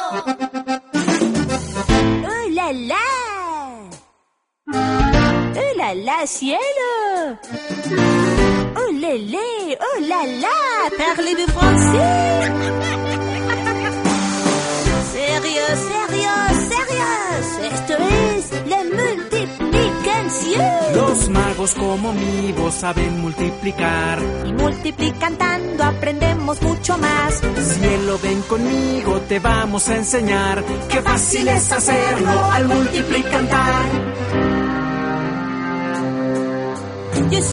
¡Oh, la, la! ¡Oh, la, la, cielo! ¡Oh, lélé! ¡Oh, la, la! Parlez-vous français? Sérieux, sérieux, sérieux. Esto es la multiplicación. Los magos como mi voz saben multiplicar. Y multiplicando aprendemos mucho más. Cielo, ven conmigo, te vamos a enseñar. Qué fácil es hacerlo al multiplicar.